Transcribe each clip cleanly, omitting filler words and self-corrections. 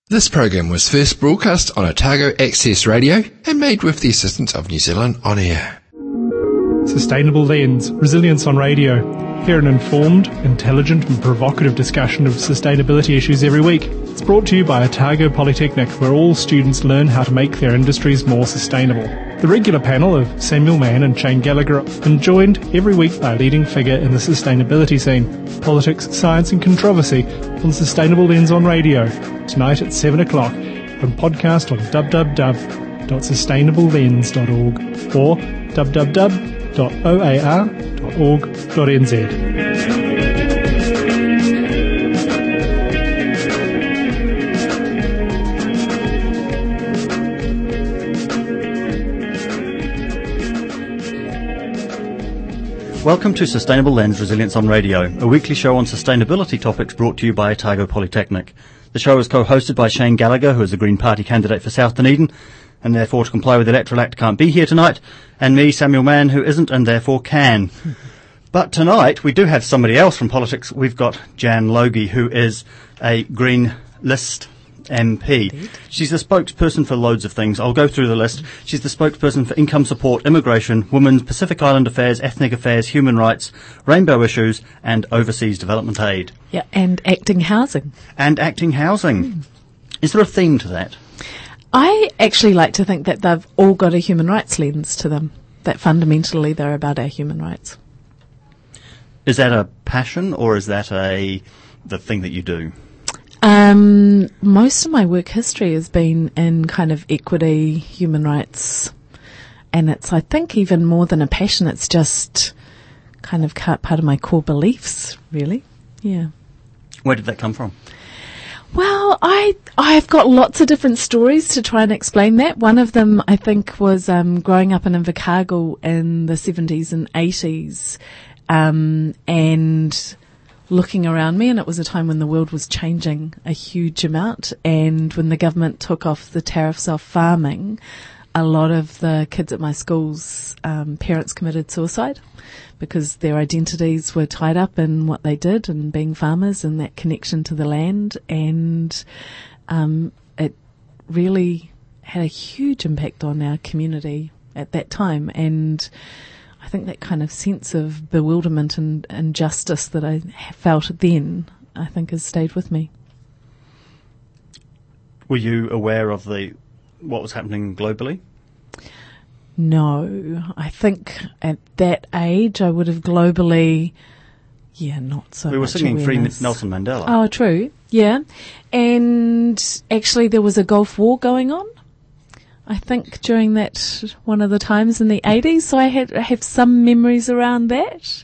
This program was first broadcast on Otago Access Radio and made with the assistance of New Zealand On Air. Sustainable Lens, Resilience on Radio. Hear an informed, intelligent and provocative discussion of sustainability issues every week. It's brought to you by Otago Polytechnic, where all students learn how to make their industries more sustainable. The regular panel of Samuel Mann and Shane Gallagher are joined every week by a leading figure in the sustainability scene. Politics, science and controversy on Sustainable Lens on Radio. Tonight at 7 o'clock. And podcast on www.sustainablelens.org or www.oar.org.nz. Welcome to Sustainable Lens Resilience on Radio, a weekly show on sustainability topics brought to you by Otago Polytechnic. The show is co-hosted by Shane Gallagher, who is a Green Party candidate for South Dunedin, and therefore to comply with the Electoral Act can't be here tonight, and me, Samuel Mann, who isn't and therefore can. But tonight we do have somebody else from politics. We've got Jan Logie, who is a Green List MP. Indeed. She's the spokesperson for loads of things. I'll go through the list. She's the spokesperson for income support, immigration, women's, Pacific Island affairs, ethnic affairs, human rights, rainbow issues, and overseas development aid. Yeah, and acting housing. Is there a theme to that? I actually like to think that they've all got a human rights lens to them, that fundamentally they're about our human rights. Is that a passion or is that the thing that you do? Most of my work history has been in kind of equity, human rights, and it's, I think, even more than a passion, it's just kind of part of my core beliefs, really. Yeah. Where did that come from? Well, I've got lots of different stories to try and explain that. One of them, I think, was growing up in Invercargill in the 70s and 80s, and looking around me, and it was a time when the world was changing a huge amount, and when the government took off the tariffs off farming, a lot of the kids at my school's parents committed suicide because their identities were tied up in what they did and being farmers and that connection to the land, and it really had a huge impact on our community at that time. And I think that kind of sense of bewilderment and injustice that I felt then, I think, has stayed with me. Were you aware of what was happening globally? No. I think at that age I would have globally, not so much. We were singing awareness. Free Nelson Mandela. Oh, true. Yeah. And actually there was a Gulf War going on, I think, during that one of the times in the 80s. So I have some memories around that.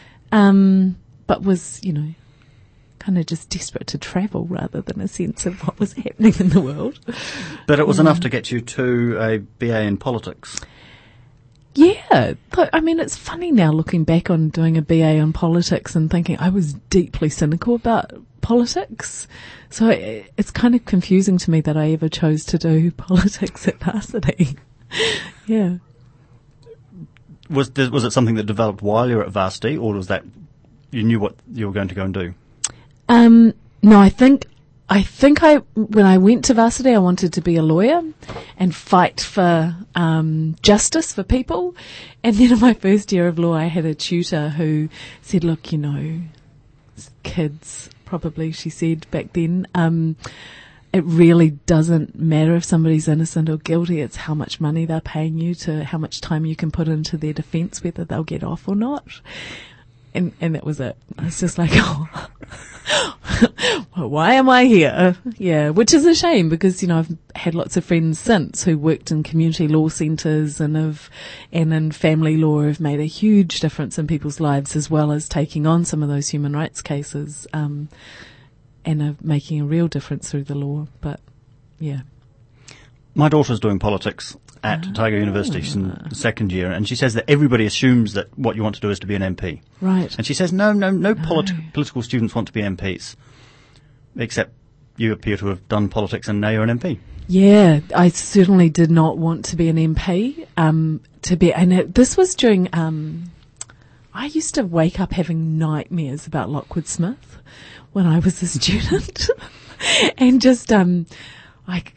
But was, kind of just desperate to travel rather than a sense of what was happening in the world. But it was enough to get you to a BA in politics. Yeah. I mean, it's funny now looking back on doing a BA in politics and thinking I was deeply cynical about politics. So it's kind of confusing to me that I ever chose to do politics at varsity. Yeah. Was it something that developed while you were at varsity, or was that you knew what you were going to go and do? No, I think when I went to varsity, I wanted to be a lawyer and fight for justice for people. And then in my first year of law, I had a tutor who said, look, kids, probably she said back then, it really doesn't matter if somebody's innocent or guilty. It's how much money they're paying you, to how much time you can put into their defence, whether they'll get off or not. And that was it. I was just like, well, why am I here? Yeah, which is a shame because, I've had lots of friends since who worked in community law centres and in family law have made a huge difference in people's lives, as well as taking on some of those human rights cases, and are making a real difference through the law. But, yeah. My daughter's doing politics at Otago University. She's in the second year, and she says that everybody assumes that what you want to do is to be an MP. Right. And she says, no. Political students want to be MPs, except you appear to have done politics and now you're an MP. Yeah, I certainly did not want to be an MP. This was during, I used to wake up having nightmares about Lockwood Smith when I was a student. and just like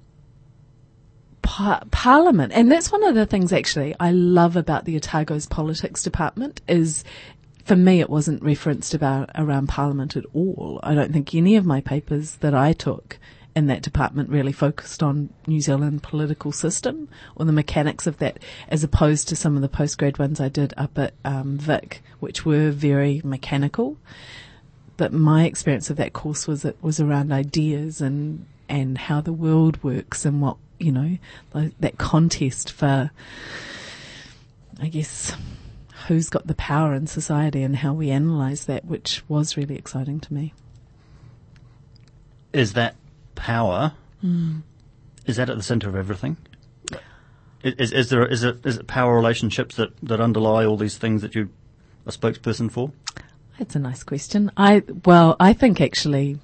Parliament. And that's one of the things actually I love about the Otago's politics department is, for me, it wasn't referenced around Parliament at all. I don't think any of my papers that I took in that department really focused on New Zealand political system or the mechanics of that, as opposed to some of the postgrad ones I did up at Vic, which were very mechanical. But my experience of that course was it was around ideas and how the world works and what, you know, that contest for, I guess, who's got the power in society and how we analyse that, which was really exciting to me. Is that power, is that at the centre of everything? Is it power relationships that underlie all these things that you're a spokesperson for? That's a nice question. I think actually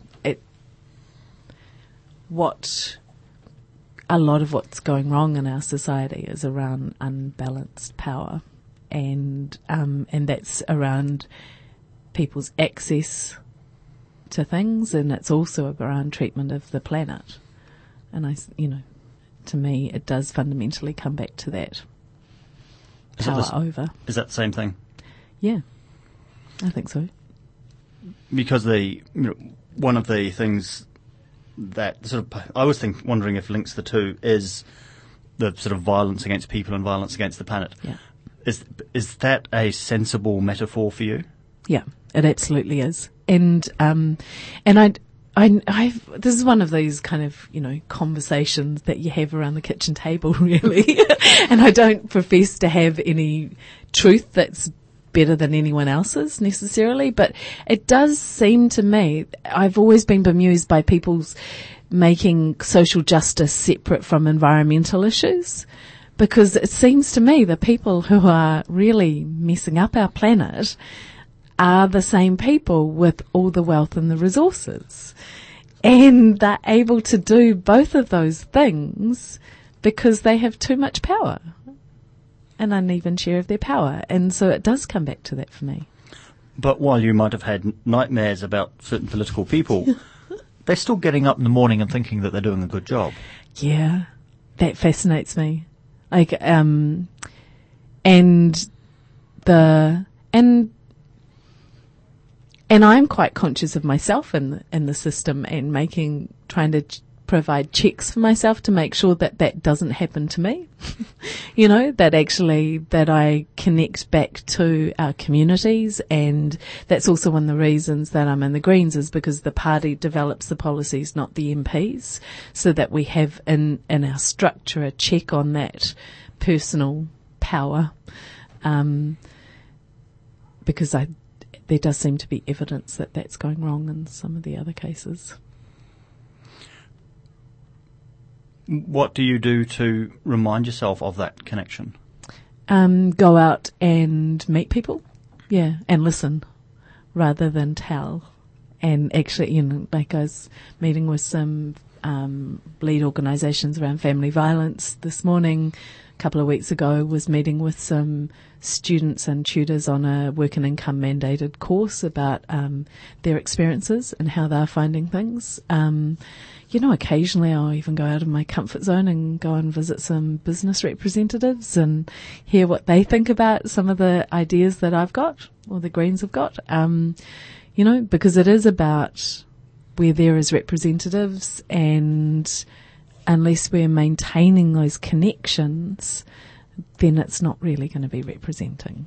a lot of what's going wrong in our society is around unbalanced power, and that's around people's access to things, and it's also around treatment of the planet. And to me, it does fundamentally come back to that power over. Is that the same thing? Yeah, I think so. Because one of the things that sort of I was wondering if links the two is the sort of violence against people and violence against the planet. Yeah. Is that a sensible metaphor for you? Yeah, it absolutely is. And this is one of these kind of, conversations that you have around the kitchen table, really. And I don't profess to have any truth that's better than anyone else's necessarily, but it does seem to me, I've always been bemused by people's making social justice separate from environmental issues, because it seems to me the people who are really messing up our planet are the same people with all the wealth and the resources. And they're able to do both of those things because they have too much power, an uneven share of their power. And so it does come back to that for me. But while you might have had nightmares about certain political people, they're still getting up in the morning and thinking that they're doing a good job. Yeah, that fascinates me. And I'm quite conscious of myself in the system and trying to provide checks for myself to make sure that doesn't happen to me. that I connect back to our communities, and that's also one of the reasons that I'm in the Greens, is because the party develops the policies, not the MPs, so that we have in our structure a check on that personal power, because there does seem to be evidence that that's going wrong in some of the other cases. What do you do to remind yourself of that connection? Go out and meet people, and listen rather than tell. And actually, I was meeting with some lead organisations around family violence this morning. A couple of weeks ago was meeting with some students and tutors on a work and income mandated course about their experiences and how they're finding things. Occasionally I'll even go out of my comfort zone and go and visit some business representatives and hear what they think about some of the ideas that I've got or the Greens have got. Because it is about we're there as representatives, and unless we're maintaining those connections, then it's not really going to be representing.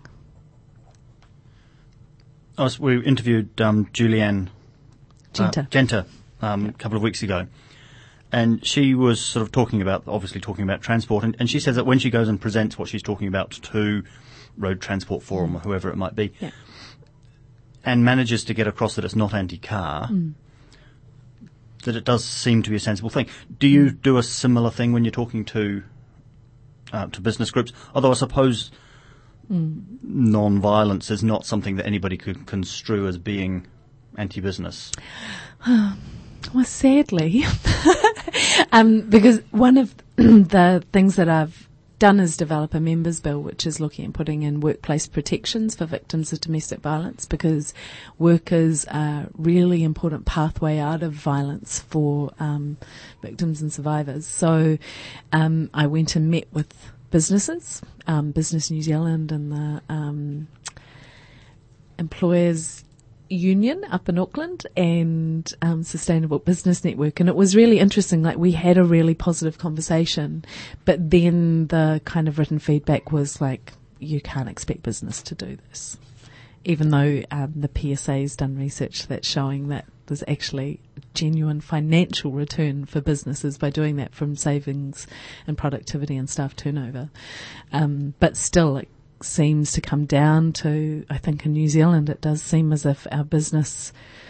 We interviewed Julianne Genter. A couple of weeks ago, and she was sort of talking about transport, and she says that when she goes and presents what she's talking about to Road Transport Forum or whoever it might be, and manages to get across that it's not anti-car, that it does seem to be a sensible thing. Do you do a similar thing when you're talking to business groups? Although I suppose non-violence is not something that anybody could construe as being anti-business. Well, sadly, because one of the things that I've done is develop a members bill which is looking at putting in workplace protections for victims of domestic violence, because workers are a really important pathway out of violence for victims and survivors. So I went and met with businesses, Business New Zealand and the Employers Union up in Auckland and Sustainable Business Network, and it was really interesting. Like, we had a really positive conversation, but then the kind of written feedback was like, you can't expect business to do this, even though the PSA's done research that's showing that there's actually a genuine financial return for businesses by doing that, from savings and productivity and staff turnover. But still, it seems to come down to, I think in New Zealand it does seem as if our business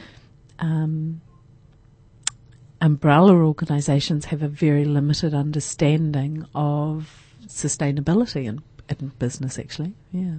umbrella organisations have a very limited understanding of sustainability in business, actually. Yeah.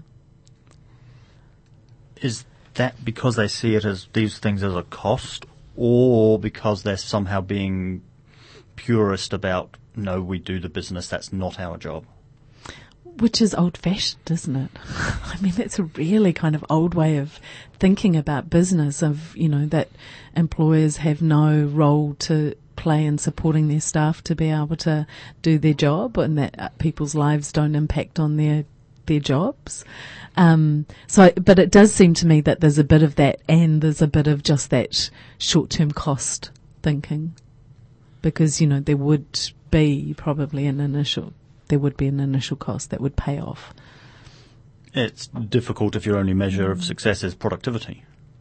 Is that because they see it as these things as a cost, or because they're somehow being purist about, no, we do the business, that's not our job? Which is old-fashioned, isn't it? I mean, that's a really kind of old way of thinking about business, of, you know, that employers have no role to play in supporting their staff to be able to do their job, and that people's lives don't impact on their jobs. But it does seem to me that there's a bit of that, and there's a bit of just that short-term cost thinking, because, you know, there would be probably an initial cost that would pay off. It's difficult if your only measure of success is productivity.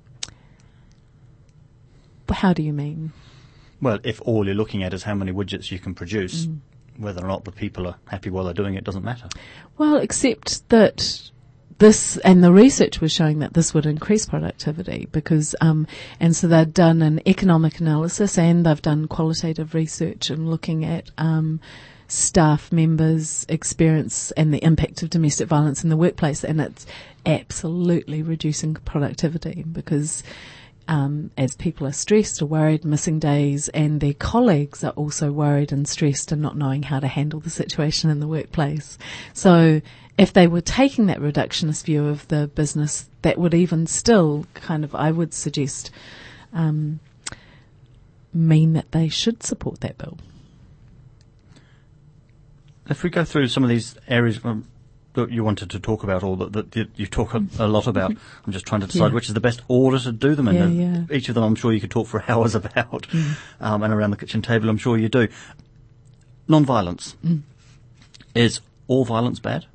How do you mean? Well, if all you're looking at is how many widgets you can produce, whether or not the people are happy while they're doing it doesn't matter. Well, except that this, and the research was showing that this would increase productivity, because, and so they've done an economic analysis and they've done qualitative research and looking at staff members' experience and the impact of domestic violence in the workplace, and it's absolutely reducing productivity, because as people are stressed or worried, missing days, and their colleagues are also worried and stressed and not knowing how to handle the situation in the workplace. So if they were taking that reductionist view of the business, that would even still kind of, I would suggest, mean that they should support that bill. If we go through some of these areas that you wanted to talk about, or that you talk a lot about, I'm just trying to decide which is the best order to do them in. Each of them I'm sure you could talk for hours about, and around the kitchen table I'm sure you do. Non-violence. Is all violence bad?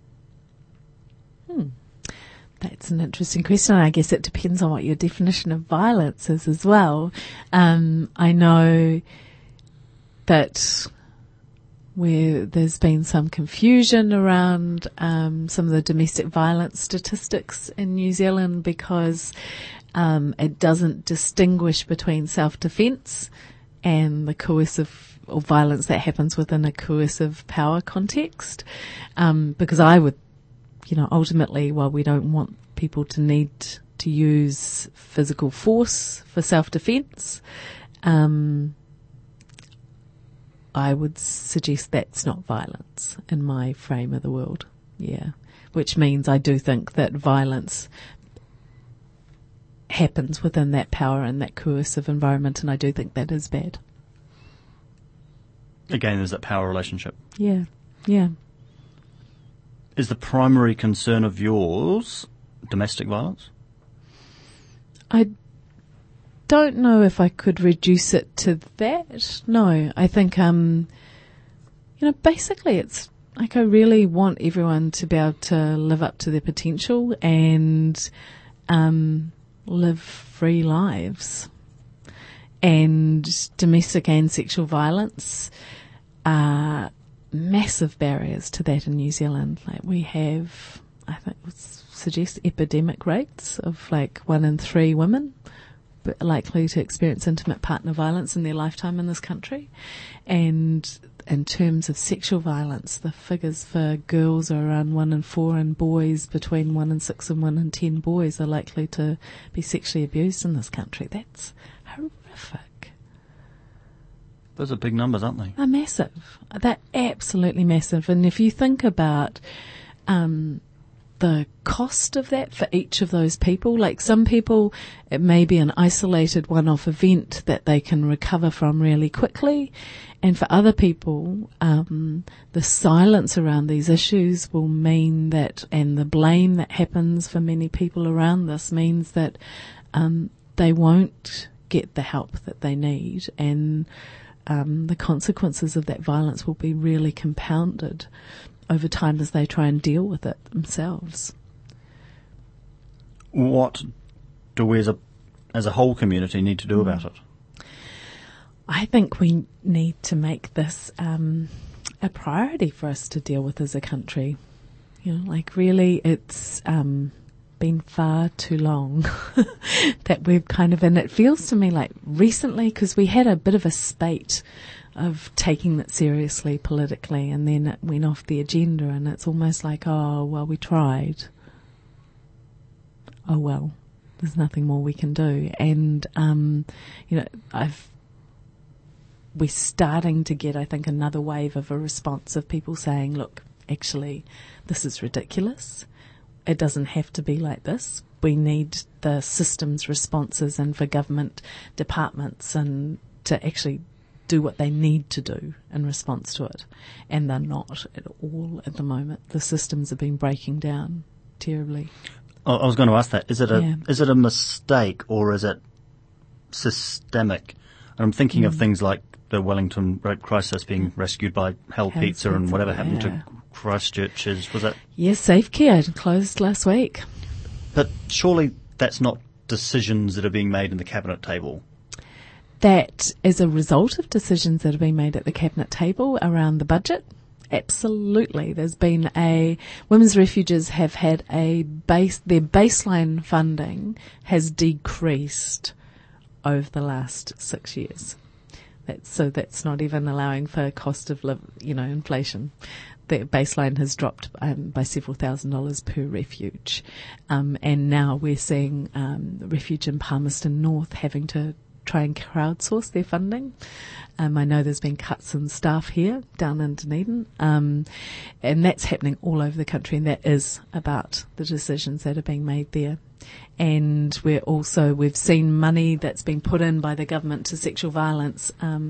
That's an interesting question. I guess it depends on what your definition of violence is as well. I know that where there's been some confusion around some of the domestic violence statistics in New Zealand, because it doesn't distinguish between self-defence and the coercive or violence that happens within a coercive power context. Because I would, ultimately, while we don't want people to need to use physical force for self-defence, I would suggest that's not violence in my frame of the world. Yeah. Which means I do think that violence happens within that power and that coercive environment, and I do think that is bad. Again, there's that power relationship. Yeah. Yeah. Is the primary concern of yours domestic violence? I don't know if I could reduce it to that. No, I think, basically it's like I really want everyone to be able to live up to their potential and live free lives. And domestic and sexual violence are massive barriers to that in New Zealand. Like, we have, I think, would suggest epidemic rates of 1 in 3 women likely to experience intimate partner violence in their lifetime in this country. And in terms of sexual violence, the figures for girls are around 1 in 4, and boys between 1 in 6 and 1 in 10 boys are likely to be sexually abused in this country. That's horrific. Those are big numbers, aren't they? They're massive. They're absolutely massive. And if you think about the cost of that for each of those people, like some people, it may be an isolated one-off event that they can recover from really quickly. And for other people, the silence around these issues will mean that, and the blame that happens for many people around this means that they won't get the help that they need, and the consequences of that violence will be really compounded over time as they try and deal with it themselves. What do we as a whole community need to do about it? I think we need to make this a priority for us to deal with as a country. You know, like really it's been far too long that we've kind of, and it feels to me like recently, because we had a bit of a spate of taking it seriously politically, and then it went off the agenda, and it's almost like, oh, well, we tried. Oh, well, there's nothing more we can do. And, you know, we're starting to get, I think, another wave of a response of people saying, look, actually, this is ridiculous. It doesn't have to be like this. We need the systems responses and for government departments and to actually do what they need to do in response to it. And they're not at all at the moment. The systems have been breaking down terribly. I was going to ask that. Is it a mistake or is it systemic? I'm thinking of things like the Wellington Road crisis being rescued by Hell Pizza and whatever happened to Christchurch. Was that? Yes, Safecare closed last week. But surely that's not decisions that are being made in the cabinet table. That is a result of decisions that have been made at the cabinet table around the budget. Absolutely. There's been women's refuges have had their baseline funding has decreased over the last 6 years. That's not even allowing for cost of inflation. The baseline has dropped by several $1,000s per refuge. And now we're seeing the refuge in Palmerston North having to try and crowdsource their funding. I know there's been cuts in staff here down in Dunedin, and that's happening all over the country, and that is about the decisions that are being made there. And we've seen money that's been put in by the government to sexual violence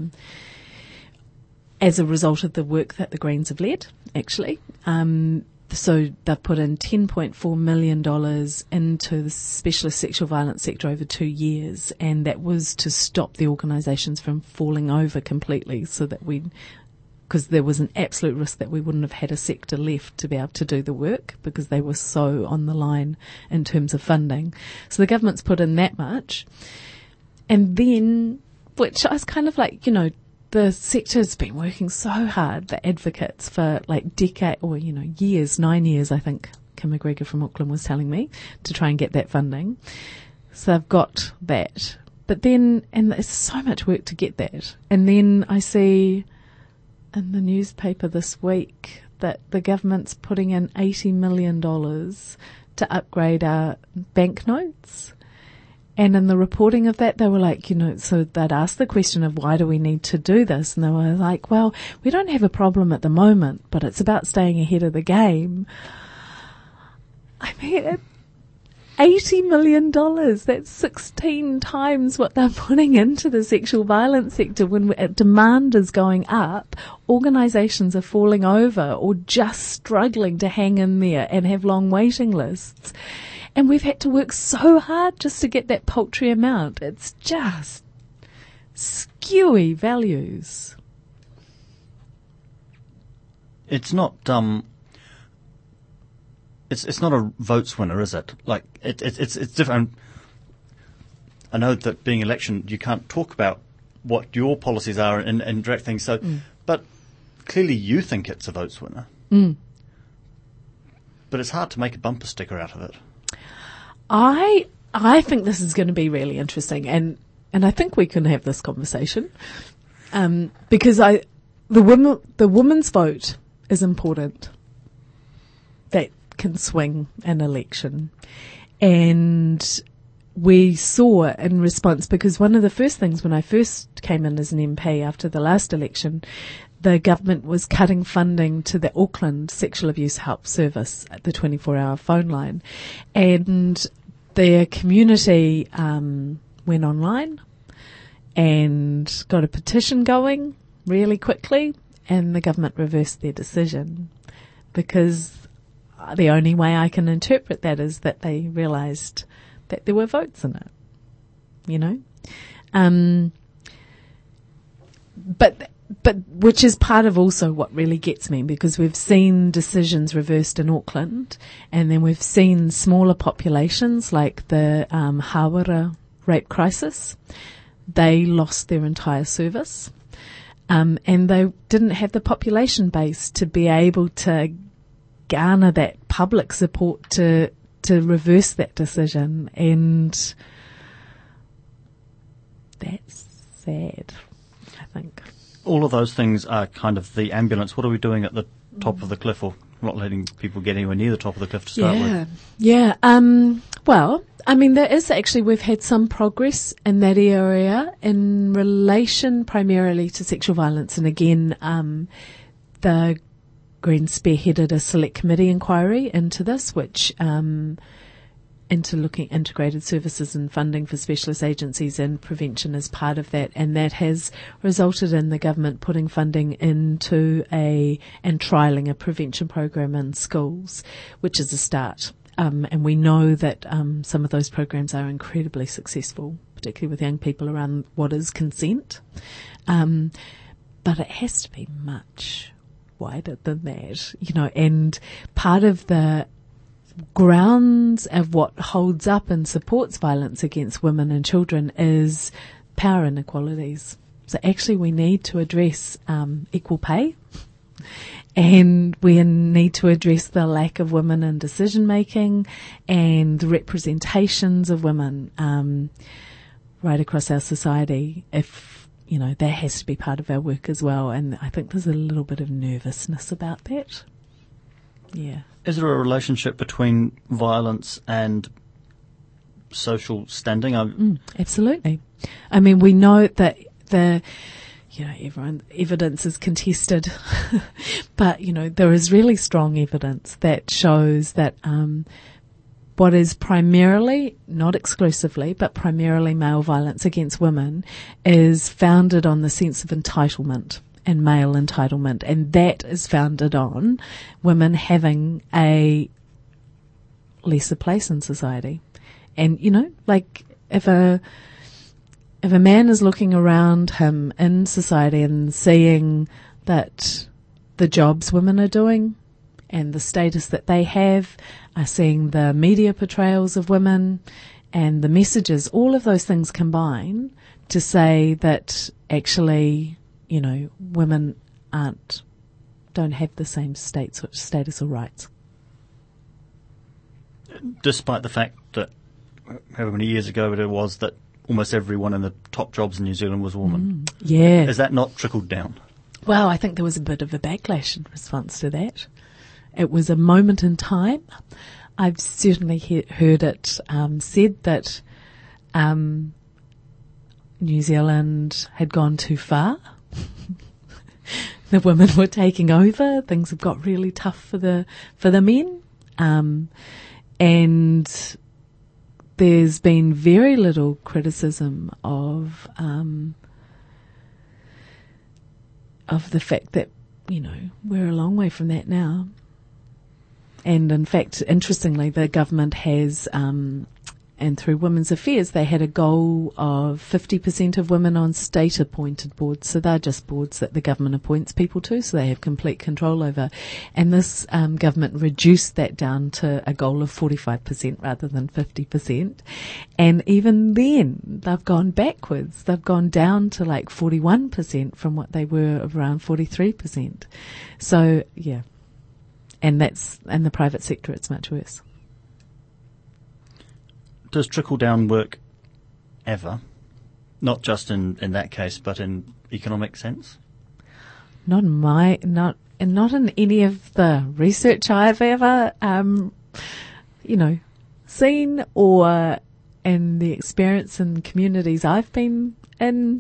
as a result of the work that the Greens have led, actually. So they've put in $10.4 million into the specialist sexual violence sector over 2 years, and that was to stop the organisations from falling over completely, so that because there was an absolute risk that we wouldn't have had a sector left to be able to do the work because they were so on the line in terms of funding. So the government's put in that much, and then, which I was kind of like, the sector's been working so hard, the advocates, for years, 9 years, I think Kim McGregor from Auckland was telling me, to try and get that funding. So they've got that. But then, and there's so much work to get that. And then I see in the newspaper this week that the government's putting in $80 million to upgrade our banknotes. And in the reporting of that, they were like, so they'd ask the question of why do we need to do this? And they were like, well, we don't have a problem at the moment, but it's about staying ahead of the game. I mean, $80 million, that's 16 times what they're putting into the sexual violence sector. When demand is going up, organisations are falling over or just struggling to hang in there and have long waiting lists. And we've had to work so hard just to get that paltry amount. It's just skewy values. It's not it's not a votes winner, is it? Like it's different. I know that being election, you can't talk about what your policies are and direct things. So, but clearly you think it's a votes winner. But it's hard to make a bumper sticker out of it. I think this is going to be really interesting, and I think we can have this conversation, because the women's vote is important. That can swing an election, and we saw in response, because one of the first things when I first came in as an MP after the last election, the government was cutting funding to the Auckland Sexual Abuse Help Service, the 24-hour phone line. And their community went online and got a petition going really quickly, and the government reversed their decision, because the only way I can interpret that is that they realised that there were votes in it, you know. But which is part of also what really gets me, because we've seen decisions reversed in Auckland, and then we've seen smaller populations like the Hawera rape crisis. They lost their entire service, and they didn't have the population base to be able to garner that public support to reverse that decision, and that's sad, I think. All of those things are kind of the ambulance. What are we doing at the top of the cliff, or not letting people get anywhere near the top of the cliff to start with? Yeah. Well, I mean, there is actually, we've had some progress in that area in relation primarily to sexual violence. And again, the Greens spearheaded a select committee inquiry into this, which into looking integrated services and funding for specialist agencies and prevention as part of that, and that has resulted in the government putting funding into and trialling a prevention program in schools, which is a start. And we know that some of those programs are incredibly successful, particularly with young people, around what is consent. But it has to be much wider than that, you know, and part of the grounds of what holds up and supports violence against women and children is power inequalities. So actually we need to address equal pay, and we need to address the lack of women in decision making and the representations of women right across our society. If, you know, that has to be part of our work as well, and I think there's a little bit of nervousness about that. Yeah. Is there a relationship between violence and social standing? Absolutely. I mean, we know that evidence is contested, but, you know, there is really strong evidence that shows that what is primarily, not exclusively, but primarily male violence against women is founded on the sense of entitlement and male entitlement, and that is founded on women having a lesser place in society. And, you know, like if a man is looking around him in society and seeing that the jobs women are doing and the status that they have, are seeing the media portrayals of women and the messages, all of those things combine to say that actually, you know, women don't have the same status or rights. Despite the fact that however many years ago it was that almost everyone in the top jobs in New Zealand was a woman. Yeah. Is that not trickled down? Well, I think there was a bit of a backlash in response to that. It was a moment in time. I've certainly heard it said that New Zealand had gone too far. The women were taking over. Things have got really tough for the men. And there's been very little criticism of the fact that, you know, we're a long way from that now. And in fact, interestingly, the government has, and through Women's Affairs, they had a goal of 50% of women on state-appointed boards. So they're just boards that the government appoints people to, so they have complete control over. And this government reduced that down to a goal of 45% rather than 50%. And even then, they've gone backwards. They've gone down to like 41% from what they were of around 43%. So, yeah. And that's in the private sector, it's much worse. Does trickle-down work ever? Not just in that case, but in economic sense? Not in any of the research I've ever, seen or the experience in communities I've been in,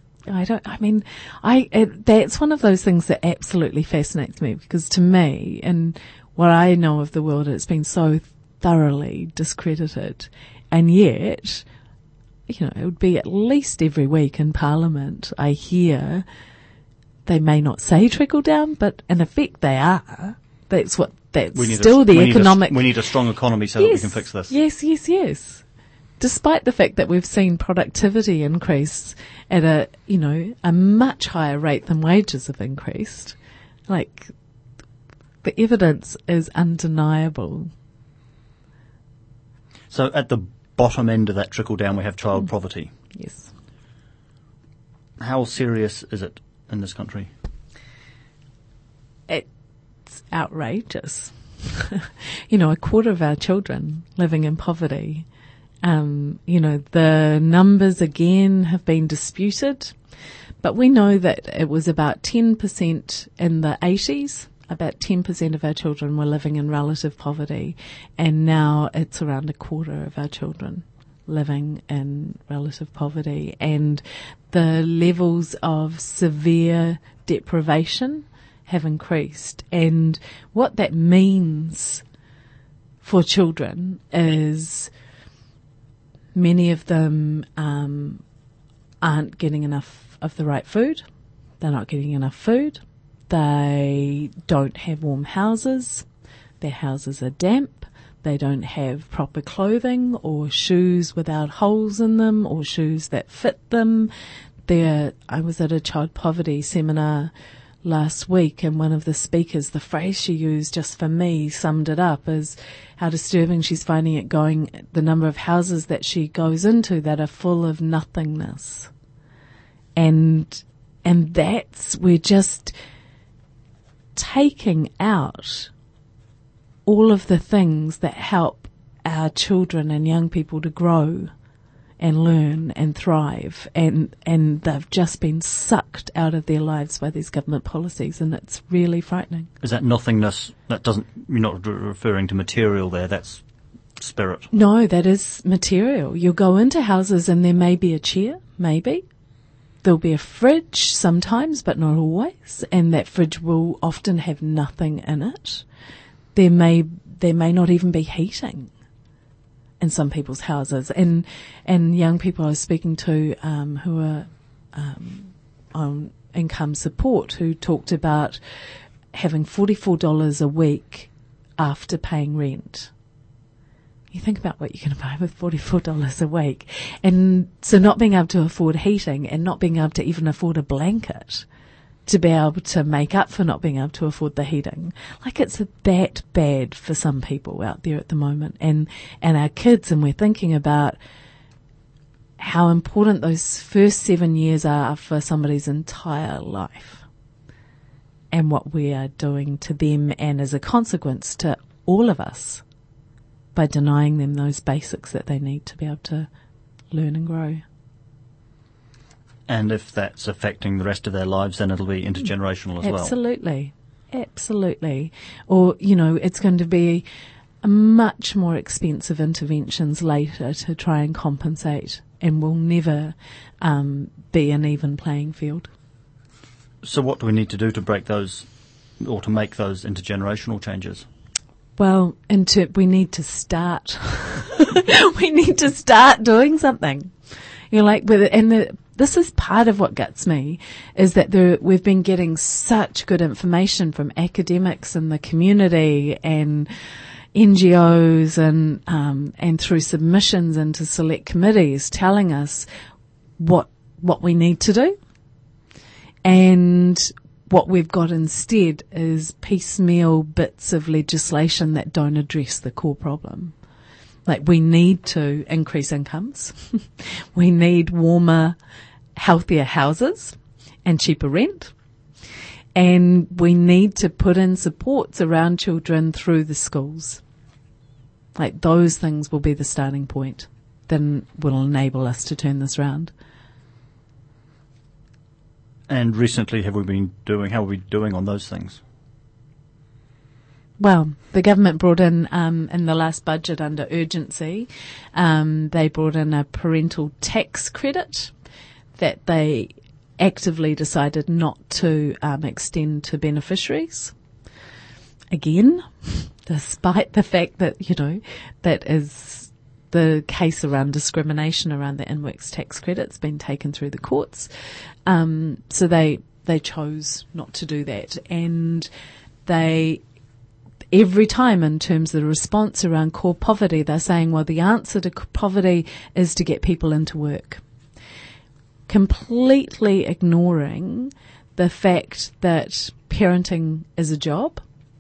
that's one of those things that absolutely fascinates me, because to me, and what I know of the world, it's been so thoroughly discredited, and yet, it would be at least every week in Parliament I hear, they may not say trickle down, but in effect they are. That's still the economic. We need a strong economy so that we can fix this. Yes. Despite the fact that we've seen productivity increase at a much higher rate than wages have increased, like, the evidence is undeniable. So at the bottom end of that trickle down, we have child poverty. Yes. How serious is it in this country? It's outrageous. A quarter of our children living in poverty. The numbers again have been disputed, but we know that it was about 10% in the 80s. About 10% of our children were living in relative poverty, and now it's around a quarter of our children living in relative poverty. And the levels of severe deprivation have increased. And what that means for children is many of them aren't getting enough of the right food. They're not getting enough food. They don't have warm houses. Their houses are damp. They don't have proper clothing or shoes without holes in them or shoes that fit them. I was at a child poverty seminar last week, and one of the speakers, the phrase she used just for me summed it up as how disturbing she's finding it the number of houses that she goes into that are full of nothingness. And we're just taking out all of the things that help our children and young people to grow and learn and thrive, and they've just been sucked out of their lives by these government policies, and it's really frightening. Is that nothingness? You're not referring to material there, that's spirit. No, that is material. You'll go into houses and there may be a chair, maybe. There'll be a fridge sometimes, but not always, and that fridge will often have nothing in it. There may not even be heating in some people's houses, and young people I was speaking to who are on income support, who talked about having $44 a week after paying rent. You think about what you can buy with $44 a week. And so not being able to afford heating and not being able to even afford a blanket to be able to make up for not being able to afford the heating. Like, it's that bad for some people out there at the moment. And our kids, and we're thinking about how important those first 7 years are for somebody's entire life and what we are doing to them, and as a consequence to all of us, by denying them those basics that they need to be able to learn and grow. And if that's affecting the rest of their lives, then it'll be intergenerational as well. Absolutely. Or, it's going to be much more expensive interventions later to try and compensate, and will never be an even playing field. So what do we need to do to break those, or to make those intergenerational changes? Well, we need to start. We need to start doing something. This is part of what gets me, is that we've been getting such good information from academics in the community and NGOs and through submissions into select committees telling us what we need to do. And what we've got instead is piecemeal bits of legislation that don't address the core problem. Like, we need to increase incomes. We need warmer, healthier houses and cheaper rent. And we need to put in supports around children through the schools. Like, those things will be the starting point. Then will enable us to turn this round. And recently, how are we doing on those things? Well, the government brought in the last budget under urgency, they brought in a parental tax credit that they actively decided not to extend to beneficiaries. Again, despite the fact that, that is the case around discrimination around the InWorks tax credit's been taken through the courts. So they chose not to do that. And every time in terms of the response around core poverty, they're saying, well, the answer to poverty is to get people into work. Completely ignoring the fact that parenting is a job.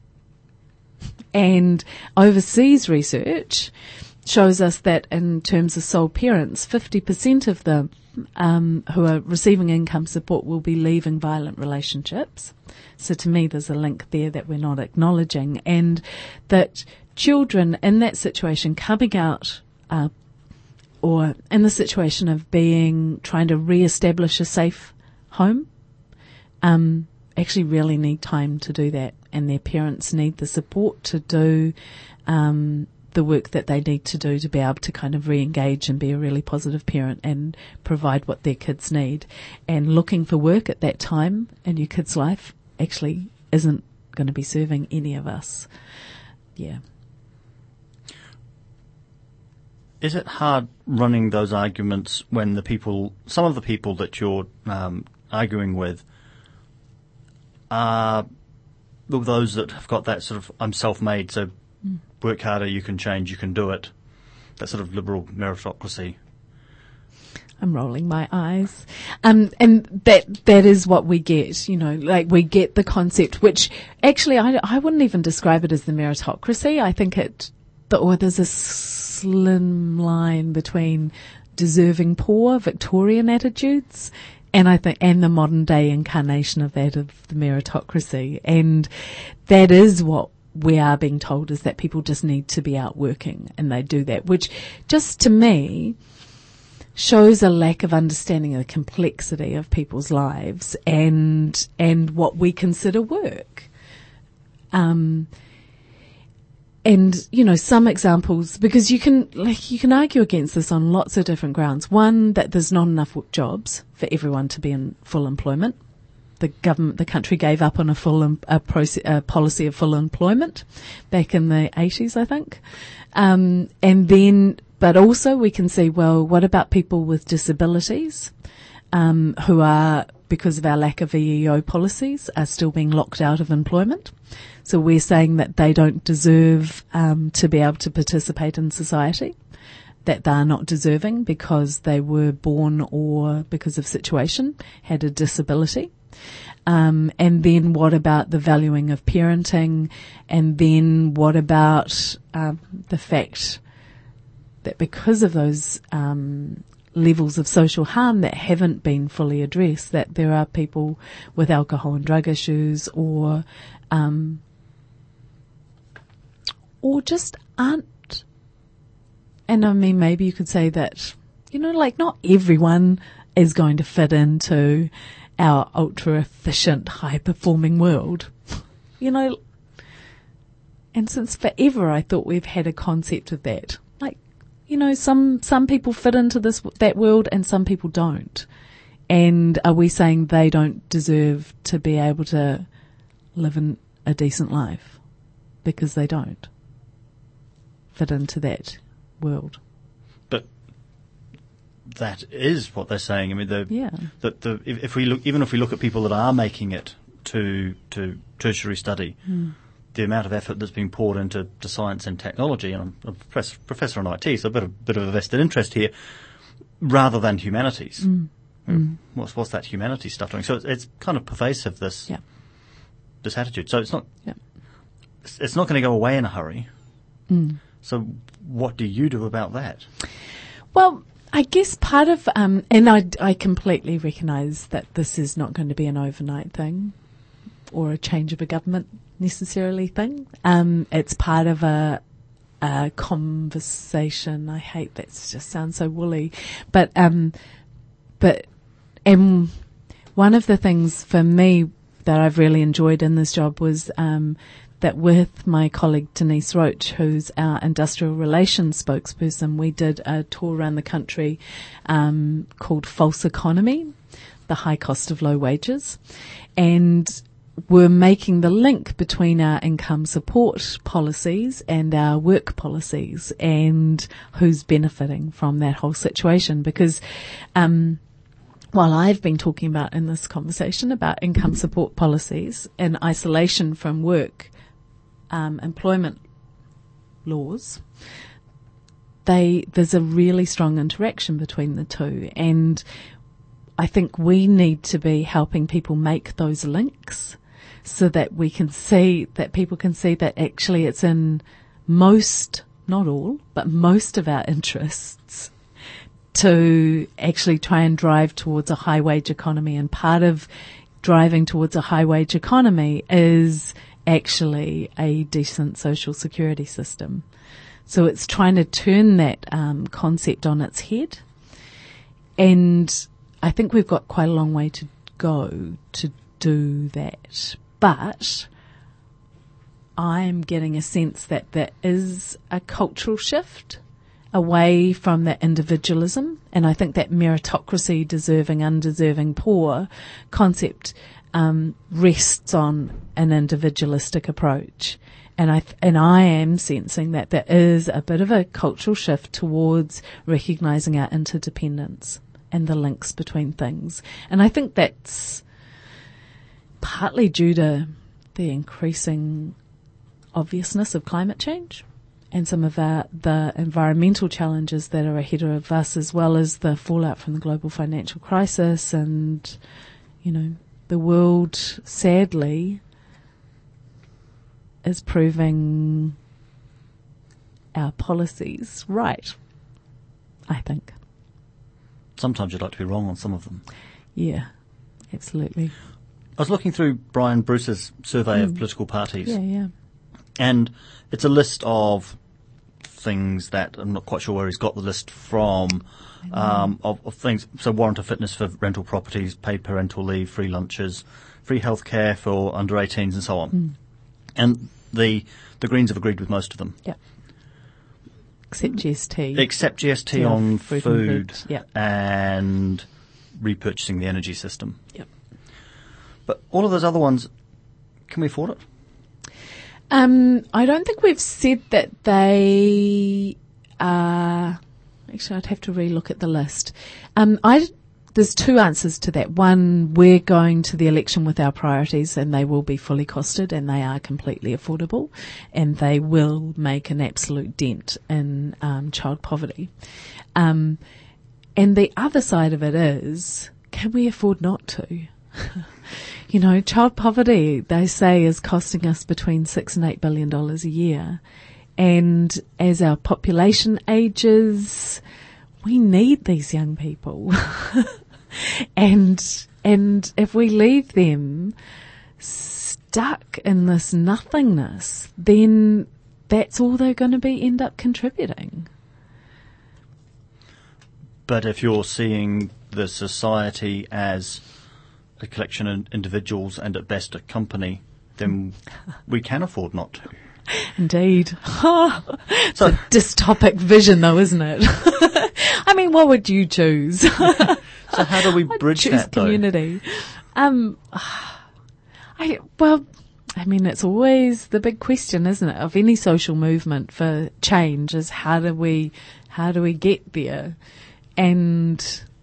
And overseas research shows us that in terms of sole parents, 50% of them who are receiving income support will be leaving violent relationships. So to me, there's a link there that we're not acknowledging, and that children in that situation coming out or in the situation of trying to re-establish a safe home actually really need time to do that, and their parents need the support to do the work that they need to do to be able to kind of re-engage and be a really positive parent and provide what their kids need. And looking for work at that time in your kid's life actually isn't going to be serving any of us. Yeah. Is it hard running those arguments when some of the people that you're arguing with are those that have got that sort of I'm self-made, so work harder, you can change, you can do it, that sort of liberal meritocracy? I'm rolling my eyes. And that is what we get, we get the concept, which actually I wouldn't even describe it as the meritocracy. I think there's a slim line between deserving poor Victorian attitudes and the modern day incarnation of that, of the meritocracy. And that is what we are being told, is that people just need to be out working, and they do that, which just to me shows a lack of understanding of the complexity of people's lives and what we consider work. And some examples, because you can argue against this on lots of different grounds. One, that there's not enough jobs for everyone to be in full employment. The country gave up on a policy of full employment back in the 80s, I think. But also we can see, well, what about people with disabilities, who are, because of our lack of EEO policies, are still being locked out of employment? So we're saying that they don't deserve to be able to participate in society, that they are not deserving because they were born or because of situation had a disability. And then what about the valuing of parenting? And then what about the fact that because of those levels of social harm that haven't been fully addressed, that there are people with alcohol and drug issues or just aren't. And I mean, maybe you could say that, not everyone is going to fit into our ultra efficient, high performing world. And since forever I thought we've had a concept of that. Some people fit into that world and some people don't. And are we saying they don't deserve to be able to live in a decent life because they don't fit into that world? But that is what they're saying. I mean, if we look at people that are making it to tertiary study, the amount of effort that's being poured into science and technology, and I'm a professor in IT, so a bit of a vested interest here, rather than humanities. What's that humanities stuff doing? So it's kind of pervasive, this attitude. So it's not going to go away in a hurry. So what do you do about that? Well, I guess part of, and I completely recognise that this is not going to be an overnight thing or a change of a government necessarily thing. It's part of a conversation. I hate that, it just sounds so woolly, but one of the things for me that I've really enjoyed in this job was that with my colleague Denise Roach, who's our industrial relations spokesperson, we did a tour around the country called False Economy, the high cost of low wages, and we're making the link between our income support policies and our work policies and who's benefiting from that whole situation. Because while I've been talking about in this conversation about income support policies in isolation from work employment laws, there's a really strong interaction between the two, and I think we need to be helping people make those links so that we can see, that people can see that actually it's in most, not all, but most of our interests to actually try and drive towards a high wage economy. And part of driving towards a high wage economy is actually a decent social security system. So it's trying to turn that concept on its head. And I think we've got quite a long way to go to do that. But I'm getting a sense that there is a cultural shift away from that individualism. And I think that meritocracy, deserving, undeserving, poor concept rests on an individualistic approach. And I am sensing that there is a bit of a cultural shift towards recognising our interdependence and the links between things. And I think that's partly due to the increasing obviousness of climate change and some of the environmental challenges that are ahead of us, as well as the fallout from the global financial crisis. And, you know, the world, sadly, is proving our policies right, I think. Sometimes you'd like to be wrong on some of them. Yeah, absolutely. I was looking through Brian Bruce's survey of political parties. Yeah. And it's a list of things that I'm not quite sure where he's got the list from, of things. So warrant of fitness for rental properties, paid parental leave, free lunches, free healthcare for under 18s and so on. And the Greens have agreed with most of them. Yeah. Except GST. Except GST on food Yeah. and repurchasing the energy system. Yep. But all of those other ones, can we afford it? I don't think we've said that they are. Actually, I'd have to relook at the list. There's two answers to that. One, we're going to the election with our priorities, and they will be fully costed, and they are completely affordable, and they will make an absolute dent in child poverty. And the other side of it is, can we afford not to? You know, child poverty, they say, is costing us between $6 and $8 billion a year. And as our population ages, we need these young people. and if we leave them stuck in this nothingness, then that's all they're going to end up contributing. But if you're seeing the society as a collection of individuals and at best a company, then we can afford not to. Indeed. It's a dystopic vision, though, isn't it? I mean, what would you choose? So how do we bridge that, though? Community. It's always the big question, isn't it, of any social movement for change, is how do we get there? And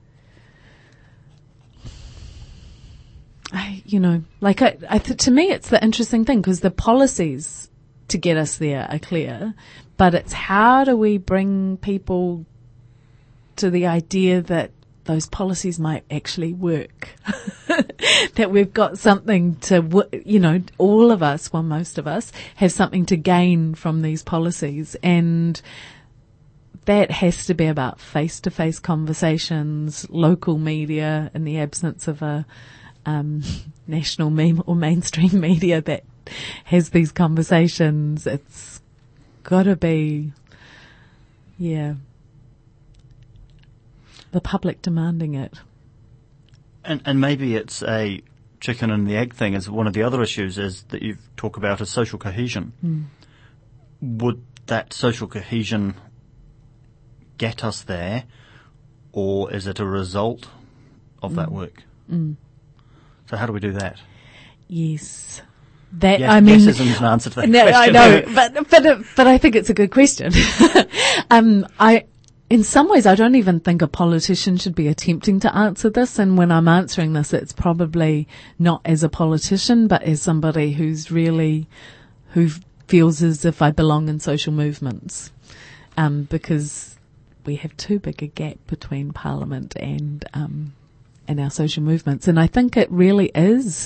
to me, it's the interesting thing, because the policies to get us there are clear, but it's how do we bring people to the idea that those policies might actually work, that we've got something to, all of us, well, most of us, have something to gain from these policies. And that has to be about face-to-face conversations, local media, in the absence of a national meme or mainstream media that has these conversations. It's got to be, the public demanding it. And maybe it's a chicken and the egg thing is one of the other issues is that you talk about is social cohesion. Would that social cohesion get us there, or is it a result of that work? So how do we do that? Yes. That, Yes, I mean, yes isn't an answer to that no, question. I know, but I think it's a good question. In some ways, I don't even think a politician should be attempting to answer this. And when I'm answering this, it's probably not as a politician, but as somebody who feels as if I belong in social movements. Because we have too big a gap between Parliament and our social movements. And I think it really is,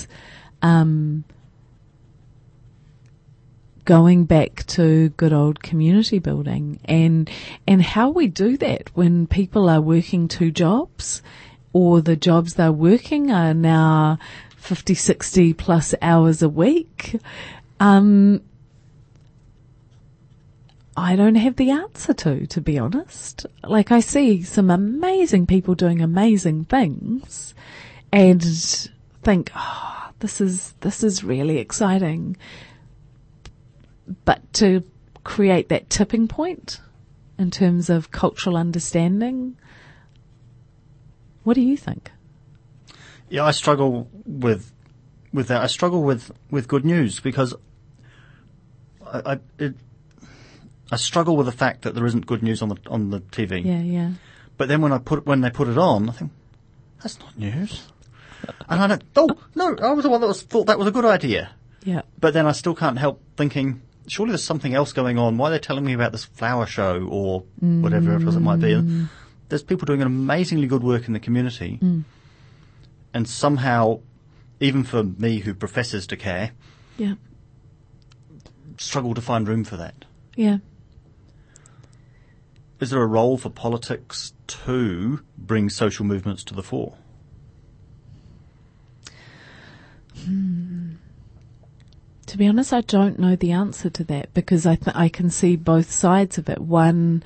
going back to good old community building and how we do that when people are working two jobs, or the jobs they're working are now 50, 60 plus hours a week. I don't have the answer to be honest. Like, I see some amazing people doing amazing things and think, oh, this is really exciting. But to create that tipping point in terms of cultural understanding, what do you think? Yeah, I struggle with that. I struggle with good news because I struggle with the fact that there isn't good news on the TV. Yeah. But then when they put it on, I think that's not news. And I don't. Oh no, I was the one that thought that was a good idea. Yeah. But then I still can't help thinking, surely there's something else going on. Why are they telling me about this flower show or whatever else it might be? And there's people doing an amazingly good work in the community. And somehow, even for me who professes to care, struggle to find room for that. Yeah. Is there a role for politics to bring social movements to the fore? To be honest, I don't know the answer to that because I can see both sides of it. One,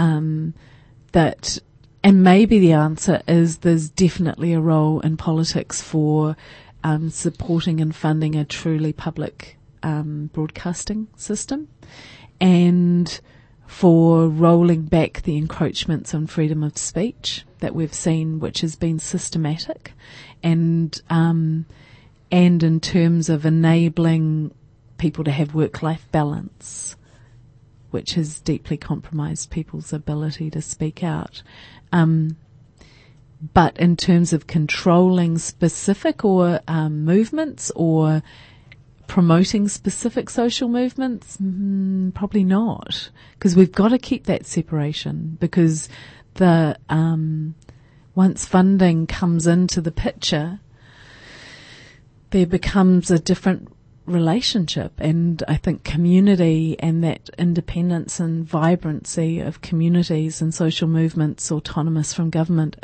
that, and maybe the answer is there's definitely a role in politics for supporting and funding a truly public broadcasting system, and for rolling back the encroachments on freedom of speech that we've seen, which has been systematic, and in terms of enabling people to have work-life balance, which has deeply compromised people's ability to speak out. But in terms of controlling specific or movements or promoting specific social movements, probably not, because we've got to keep that separation, because the once funding comes into the picture, there becomes a different relationship, and I think community and that independence and vibrancy of communities and social movements autonomous from government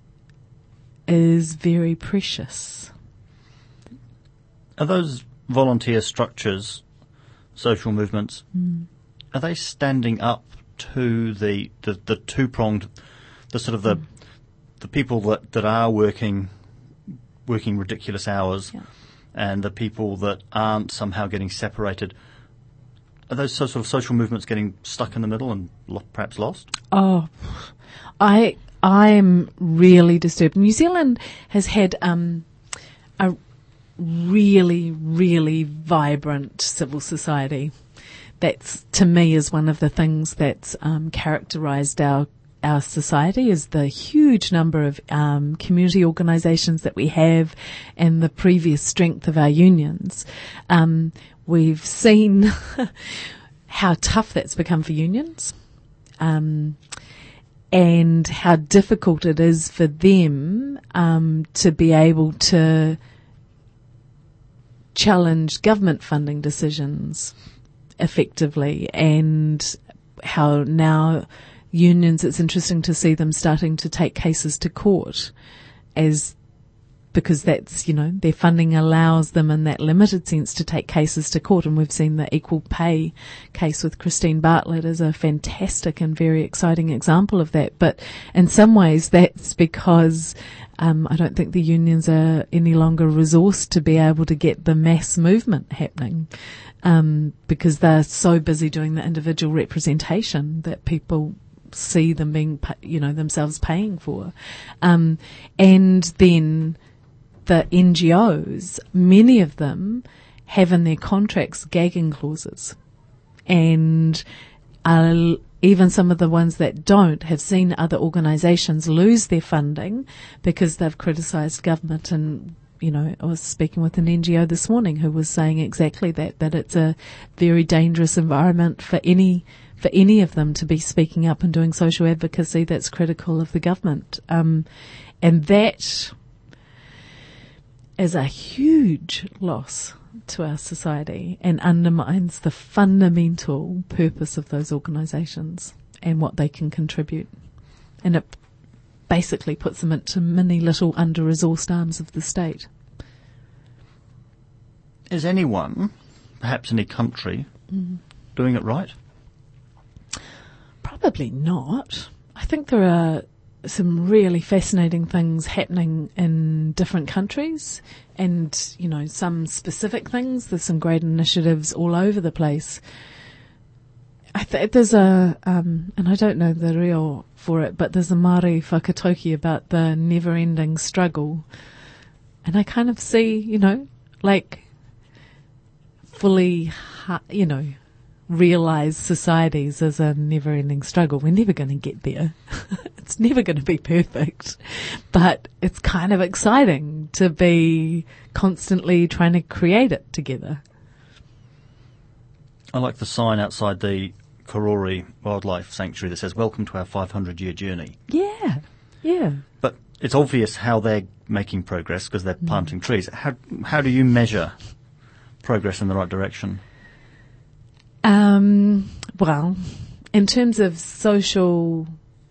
is very precious. Are those volunteer structures, social movements, are they standing up to the two-pronged, the sort of the people that are working ridiculous hours, and the people that aren't somehow getting separated? Are those sort of social movements getting stuck in the middle and perhaps lost? Oh, I'm really disturbed. New Zealand has had a really, really vibrant civil society. That's, to me, is one of the things that's characterised our society, is the huge number of community organisations that we have and the previous strength of our unions. We've seen how tough that's become for unions, and how difficult it is for them to be able to challenge government funding decisions effectively, and how now unions, it's interesting to see them starting to take cases to court as because that's, their funding allows them in that limited sense to take cases to court. And we've seen the equal pay case with Christine Bartlett as a fantastic and very exciting example of that. But in some ways that's because I don't think the unions are any longer resourced to be able to get the mass movement happening, because they're so busy doing the individual representation that people see them being, themselves paying for. And then the NGOs, many of them have in their contracts gagging clauses. And even some of the ones that don't have seen other organisations lose their funding because they've criticised government. And, I was speaking with an NGO this morning who was saying exactly that it's a very dangerous environment for any of them to be speaking up and doing social advocacy that's critical of the government. And that is a huge loss to our society and undermines the fundamental purpose of those organisations and what they can contribute. And it basically puts them into many little under-resourced arms of the state. Is anyone, perhaps any country, doing it right? Probably not. I think there are some really fascinating things happening in different countries and, some specific things. There's some great initiatives all over the place. There's and I don't know the reo for it, but there's a Māori whakatauki about the never-ending struggle. And I kind of see, fully, realise societies as a never-ending struggle. We're never going to get there. It's never going to be perfect. But it's kind of exciting to be constantly trying to create it together. I like the sign outside the Karori Wildlife Sanctuary that says, "Welcome to our 500-year journey." Yeah, yeah. But it's obvious how they're making progress because they're planting trees. How do you measure progress in the right direction? Well, in terms of social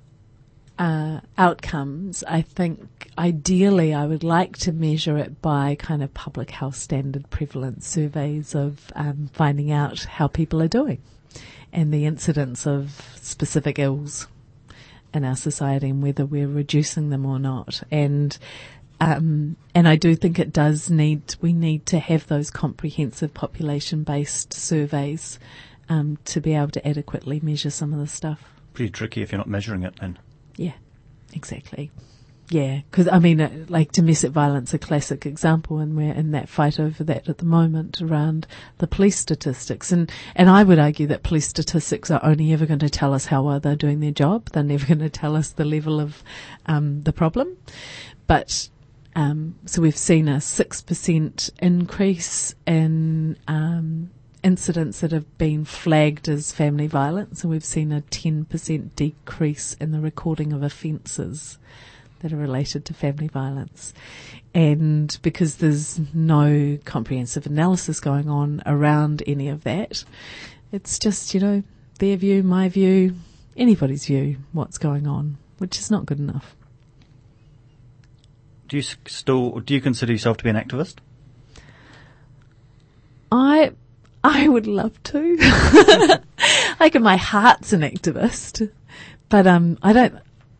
outcomes, I think ideally I would like to measure it by kind of public health standard prevalence surveys of finding out how people are doing and the incidence of specific ills in our society and whether we're reducing them or not. And I do think we need to have those comprehensive population-based surveys to be able to adequately measure some of the stuff. Pretty tricky if you're not measuring it then. Yeah, exactly. Yeah, because, domestic violence, a classic example, and we're in that fight over that at the moment around the police statistics. And I would argue that police statistics are only ever going to tell us how well they're doing their job. They're never going to tell us the level of the problem. But so we've seen a 6% increase in incidents that have been flagged as family violence, and we've seen a 10% decrease in the recording of offences that are related to family violence. And because there's no comprehensive analysis going on around any of that, it's just, their view, my view, anybody's view, what's going on, which is not good enough. Do you consider yourself to be an activist? I would love to. In my heart's an activist, but I don't.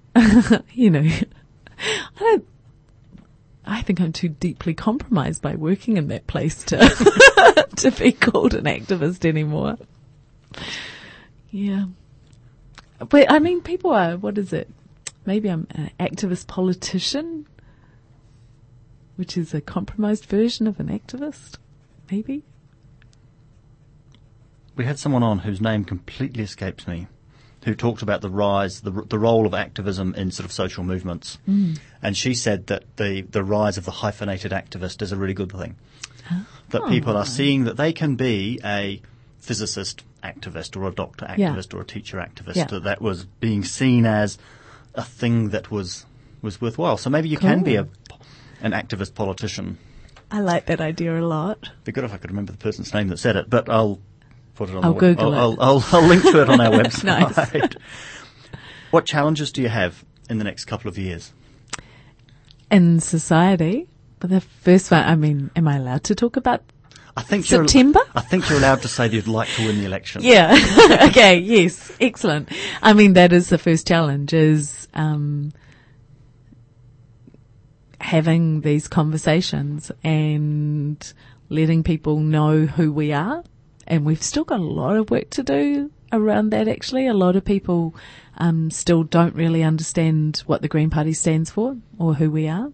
I think I'm too deeply compromised by working in that place to to be called an activist anymore. Yeah, but people are. What is it? Maybe I'm an activist politician, which is a compromised version of an activist. Maybe. We had someone on whose name completely escapes me, who talked about the rise, the role of activism in sort of social movements. And she said that the rise of the hyphenated activist is a really good thing. That people are seeing that they can be a physicist activist or a doctor activist or a teacher activist. That was being seen as a thing that was worthwhile. So maybe you can be an activist politician. I like that idea a lot. It'd be good if I could remember the person's name that said it, but I'll put it on. I'll Google it. I'll link to it on our website. Nice. What challenges do you have in the next couple of years? In society? But the first one, I mean, am I allowed to talk about I think September? I think you're allowed to say that you'd like to win the election. Yeah. Okay. Yes. Excellent. I mean, that is the first challenge, is having these conversations and letting people know who we are. And we've still got a lot of work to do around that, actually. A lot of people still don't really understand what the Green Party stands for or who we are.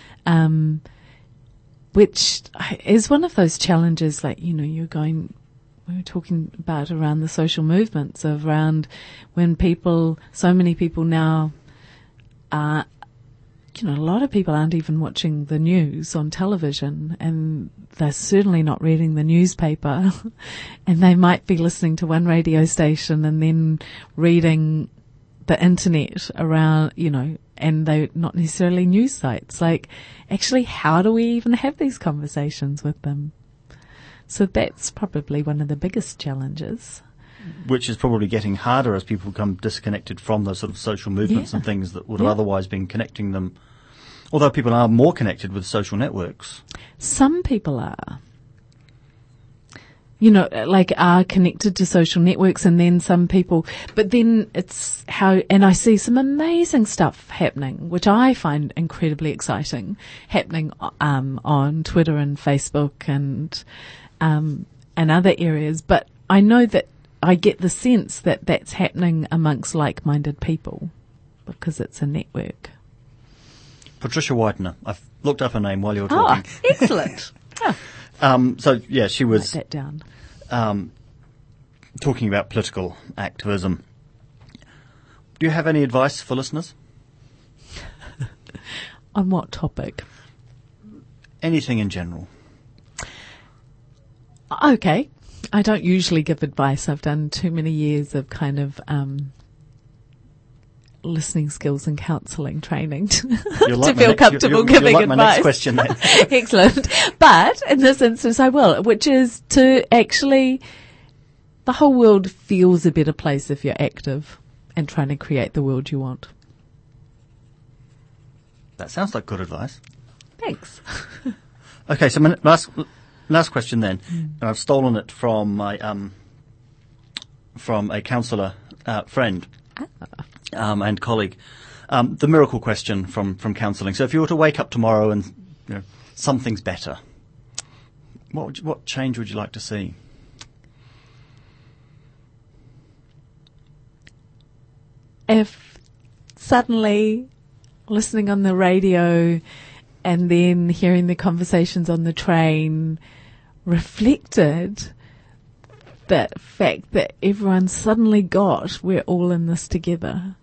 Which is one of those challenges, like, you know, we were talking about around the social movements, around when so many people now are, you know, a lot of people aren't even watching the news on television, and they're certainly not reading the newspaper, and they might be listening to one radio station and then reading the internet around, you know, and they're not necessarily news sites. Like, actually, how do we even have these conversations with them? So that's probably one of the biggest challenges. Which is probably getting harder as people become disconnected from those sort of social movements and things that would have otherwise been connecting them. Although people are more connected with social networks. Some people are. You know, like, are connected to social networks, and then some people, but then it's and I see some amazing stuff happening, which I find incredibly exciting, happening, on Twitter and Facebook and other areas. But I know that I get the sense that that's happening amongst like-minded people because it's a network. Patricia Whitener. I've looked up her name while you were talking. Oh, excellent. So, yeah, she was Write that down. Talking about political activism. Do you have any advice for listeners? On what topic? Anything in general. Okay. I don't usually give advice. I've done too many years of kind of listening skills and counselling training to feel comfortable giving like advice. My next question then. Excellent. But in this instance I will, which is to actually, the whole world feels a better place if you're active and trying to create the world you want. That sounds like good advice. Thanks. Okay, so my last question then. And I've stolen it from my from a counsellor friend. And colleague, the miracle question from counselling. So if you were to wake up tomorrow and, you know, something's better, what change would you like to see? If suddenly listening on the radio and then hearing the conversations on the train reflected the fact that everyone suddenly got, we're all in this together.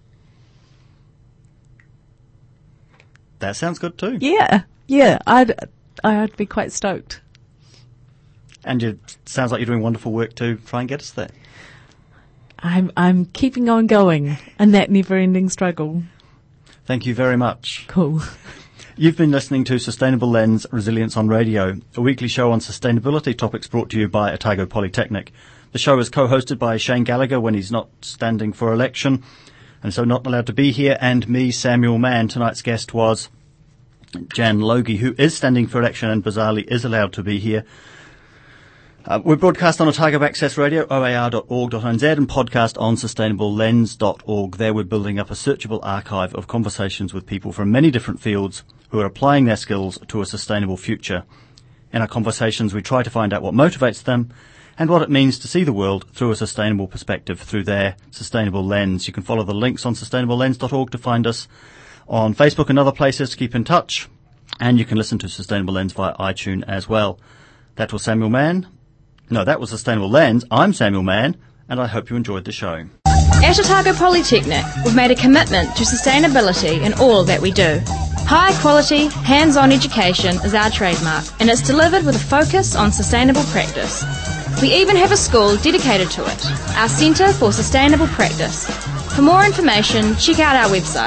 That sounds good too. Yeah, I'd be quite stoked. And it sounds like you're doing wonderful work to try and get us there. I'm keeping on going in that never-ending struggle. Thank you very much. Cool. You've been listening to Sustainable Lens Resilience on Radio, a weekly show on sustainability topics brought to you by Otago Polytechnic. The show is co-hosted by Shane Gallagher when he's not standing for election, and so not allowed to be here, and me, Samuel Mann. Tonight's guest was Jan Logie, who is standing for election and bizarrely is allowed to be here. We're broadcast on Otago Access Radio, oar.org.nz, and podcast on sustainablelens.org. There we're building up a searchable archive of conversations with people from many different fields who are applying their skills to a sustainable future. In our conversations, we try to find out what motivates them and what it means to see the world through a sustainable perspective through their sustainable lens. You can follow the links on sustainablelens.org to find us on Facebook and other places to keep in touch. And you can listen to Sustainable Lens via iTunes as well. That was Samuel Mann. No, that was Sustainable Lens. I'm Samuel Mann, and I hope you enjoyed the show. At Otago Polytechnic, we've made a commitment to sustainability in all that we do. High quality, hands-on education is our trademark, and it's delivered with a focus on sustainable practice. We even have a school dedicated to it, our Centre for Sustainable Practice. For more information, check out our website,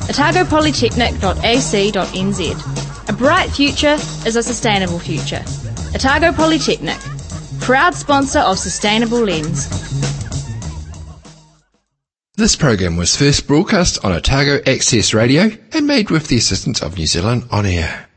otagopolytechnic.ac.nz. A bright future is a sustainable future. Otago Polytechnic, proud sponsor of Sustainable Lens. This program was first broadcast on Otago Access Radio and made with the assistance of New Zealand On Air.